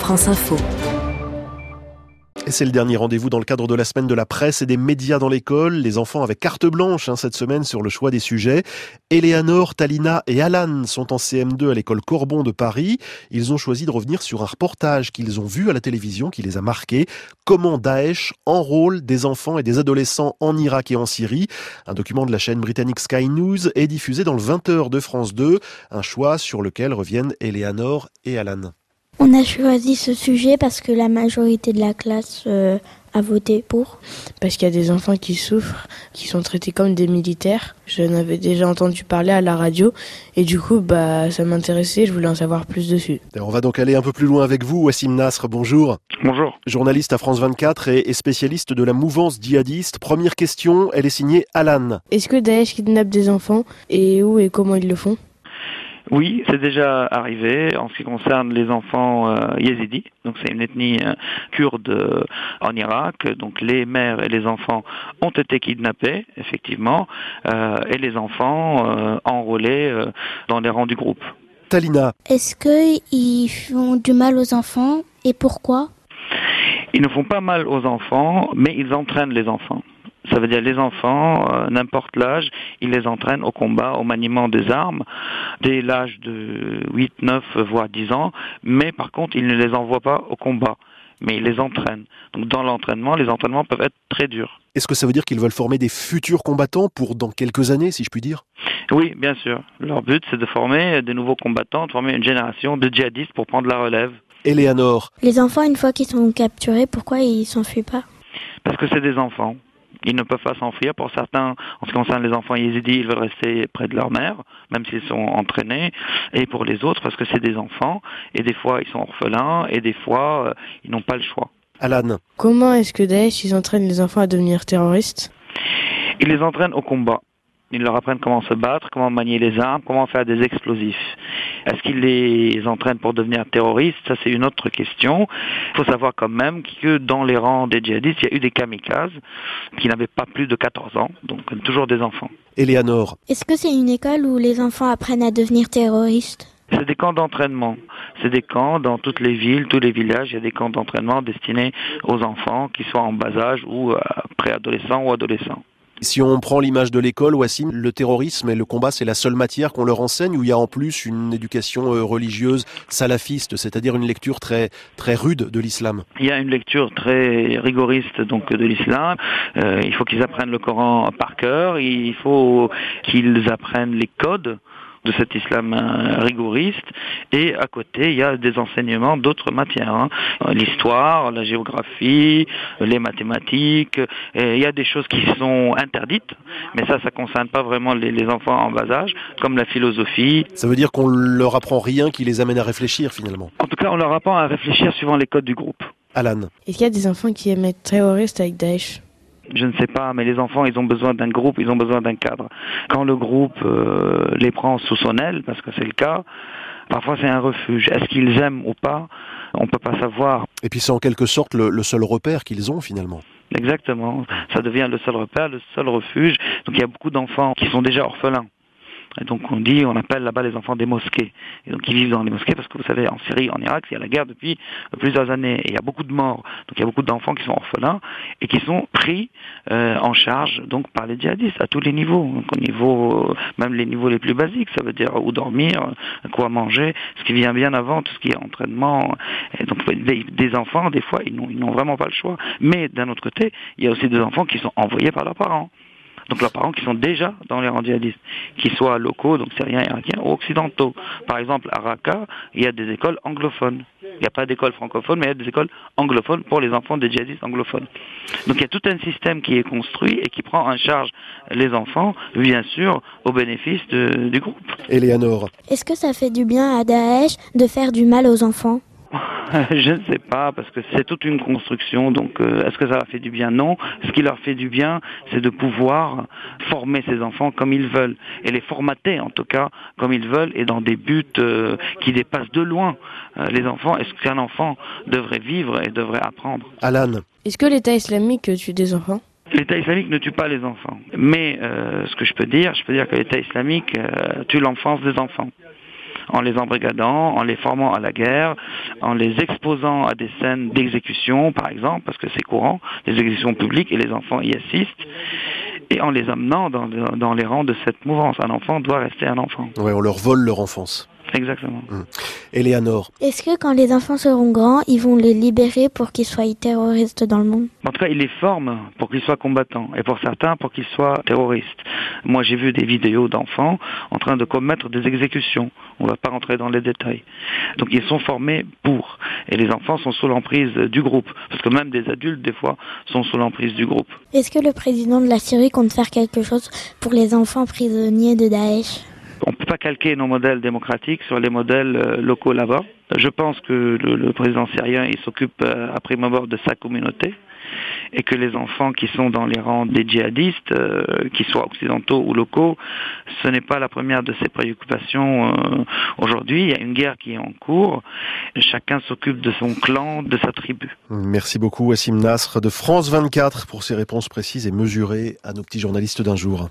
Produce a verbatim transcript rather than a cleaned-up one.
France Info. Et c'est le dernier rendez-vous dans le cadre de la semaine de la presse et des médias dans l'école. Les enfants avec carte blanche hein, cette semaine sur le choix des sujets. Eleanor, Talina et Alan sont en C M deux à l'école Corbon de Paris. Ils ont choisi de revenir sur un reportage qu'ils ont vu à la télévision qui les a marqués. Comment Daesh enrôle des enfants et des adolescents en Irak et en Syrie. Un document de la chaîne britannique Sky News est diffusé dans le vingt heures de France deux. Un choix sur lequel reviennent Eleanor et Alan. On a choisi ce sujet parce que la majorité de la classe euh, a voté pour. Parce qu'il y a des enfants qui souffrent, qui sont traités comme des militaires. Je n'avais déjà entendu parler à la radio et du coup, bah, ça m'intéressait, je voulais en savoir plus dessus. Et on va donc aller un peu plus loin avec vous, Wassim Nasr, bonjour. Bonjour. Journaliste à France vingt-quatre et, et spécialiste de la mouvance djihadiste. Première question, elle est signée Alan. Est-ce que Daesh kidnappe des enfants et où et comment ils le font ? Oui, c'est déjà arrivé en ce qui concerne les enfants euh, yézidis. Donc c'est une ethnie euh, kurde euh, en Irak. Donc les mères et les enfants ont été kidnappés, effectivement, euh, et les enfants euh, enrôlés euh, dans les rangs du groupe. Talina. Est-ce qu'ils font du mal aux enfants et pourquoi ? Ils ne font pas mal aux enfants, mais ils entraînent les enfants. Ça veut dire les enfants, euh, n'importe l'âge, ils les entraînent au combat, au maniement des armes, dès l'âge de huit, neuf, voire dix ans, mais par contre, ils ne les envoient pas au combat, mais ils les entraînent. Donc dans l'entraînement, les entraînements peuvent être très durs. Est-ce que ça veut dire qu'ils veulent former des futurs combattants pour dans quelques années, si je puis dire ? Oui, bien sûr. Leur but, c'est de former des nouveaux combattants, de former une génération de djihadistes pour prendre la relève. Eleanor. Les enfants, une fois qu'ils sont capturés, pourquoi ils s'enfuient pas ? Parce que c'est des enfants. Ils ne peuvent pas s'enfuir. Pour certains, en ce qui concerne les enfants yézidis, ils veulent rester près de leur mère, même s'ils sont entraînés. Et pour les autres, parce que c'est des enfants, et des fois ils sont orphelins, et des fois euh, ils n'ont pas le choix. Alan. Comment est-ce que Daesh ils entraînent les enfants à devenir terroristes ? Ils les entraînent au combat. Ils leur apprennent comment se battre, comment manier les armes, comment faire des explosifs. Est-ce qu'ils les entraînent pour devenir terroristes ? Ça, c'est une autre question. Il faut savoir quand même que dans les rangs des djihadistes, il y a eu des kamikazes qui n'avaient pas plus de quatorze ans, donc toujours des enfants. Eleanor. Est-ce que c'est une école où les enfants apprennent à devenir terroristes ? C'est des camps d'entraînement. C'est des camps dans toutes les villes, tous les villages. Il y a des camps d'entraînement destinés aux enfants qui soient en bas âge ou euh, préadolescents ou adolescents. Si on prend l'image de l'école, Wassim, le terrorisme et le combat, c'est la seule matière qu'on leur enseigne ou il y a en plus une éducation religieuse salafiste, c'est-à-dire une lecture très très rude de l'islam ? Il y a une lecture très rigoriste donc de l'islam. Euh, il faut qu'ils apprennent le Coran par cœur. Il faut qu'ils apprennent les codes de cet islam rigoriste, et à côté il y a des enseignements d'autres matières, hein. L'histoire, la géographie, les mathématiques, et il y a des choses qui sont interdites, mais ça, ça concerne pas vraiment les, les enfants en bas âge, comme la philosophie. Ça veut dire qu'on leur apprend rien qui les amène à réfléchir finalement ? En tout cas, on leur apprend à réfléchir suivant les codes du groupe. Alan. Est-ce qu'il y a des enfants qui aiment être terroristes avec Daesh ? Je ne sais pas, mais les enfants, ils ont besoin d'un groupe, ils ont besoin d'un cadre. Quand le groupe euh, les prend sous son aile, parce que c'est le cas, parfois c'est un refuge. Est-ce qu'ils aiment ou pas ? On ne peut pas savoir. Et puis c'est en quelque sorte le, le seul repère qu'ils ont finalement. Exactement. Ça devient le seul repère, le seul refuge. Donc il y a beaucoup d'enfants qui sont déjà orphelins. Et donc on dit, on appelle là-bas les enfants des mosquées. Et donc ils vivent dans les mosquées parce que vous savez, en Syrie, en Irak, il y a la guerre depuis plusieurs années et il y a beaucoup de morts. Donc il y a beaucoup d'enfants qui sont orphelins et qui sont pris euh, en charge donc par les djihadistes à tous les niveaux. Donc au niveau, même les niveaux les plus basiques, ça veut dire où dormir, quoi manger, ce qui vient bien avant, tout ce qui est entraînement. Et donc des, des enfants, des fois, ils n'ont, ils n'ont vraiment pas le choix. Mais d'un autre côté, il y a aussi des enfants qui sont envoyés par leurs parents. Donc leurs parents qui sont déjà dans les rangs djihadistes, qu'ils soient locaux, donc syriens, irakiens, ou occidentaux. Par exemple, à Raqqa, il y a des écoles anglophones. Il n'y a pas d'école francophone, mais il y a des écoles anglophones pour les enfants des djihadistes anglophones. Donc il y a tout un système qui est construit et qui prend en charge les enfants, bien sûr, au bénéfice de, du groupe. Eleanor. Est-ce que ça fait du bien à Daesh de faire du mal aux enfants ? Je ne sais pas, parce que c'est toute une construction, donc euh, est-ce que ça leur fait du bien ? Non. Ce qui leur fait du bien, c'est de pouvoir former ces enfants comme ils veulent, et les formater en tout cas comme ils veulent, et dans des buts euh, qui dépassent de loin euh, les enfants. Est-ce qu'un enfant devrait vivre et devrait apprendre ? Alan. Est-ce que l'État islamique tue des enfants ? L'État islamique ne tue pas les enfants, mais euh, ce que je peux dire, je peux dire que l'État islamique euh, tue l'enfance des enfants. en les embrigadant, en les formant à la guerre, en les exposant à des scènes d'exécution, par exemple, parce que c'est courant, des exécutions publiques, et les enfants y assistent, et en les amenant dans, dans les rangs de cette mouvance. Un enfant doit rester un enfant. Ouais, on leur vole leur enfance. Exactement. Hum. Éléanore. Est-ce que quand les enfants seront grands, ils vont les libérer pour qu'ils soient terroristes dans le monde? En tout cas, ils les forment pour qu'ils soient combattants, et pour certains, pour qu'ils soient terroristes. Moi, j'ai vu des vidéos d'enfants en train de commettre des exécutions. On ne va pas rentrer dans les détails. Donc, ils sont formés pour. Et les enfants sont sous l'emprise du groupe. Parce que même des adultes, des fois, sont sous l'emprise du groupe. Est-ce que le président de la Syrie compte faire quelque chose pour les enfants prisonniers de Daesh? On ne peut pas calquer nos modèles démocratiques sur les modèles euh, locaux là-bas. Je pense que le, le président syrien, il s'occupe euh, à prime abord de sa communauté, et que les enfants qui sont dans les rangs des djihadistes, euh, qu'ils soient occidentaux ou locaux, ce n'est pas la première de ses préoccupations euh, aujourd'hui. Il y a une guerre qui est en cours. Chacun s'occupe de son clan, de sa tribu. Merci beaucoup Wassim Nasr de France vingt-quatre pour ces réponses précises et mesurées à nos petits journalistes d'un jour.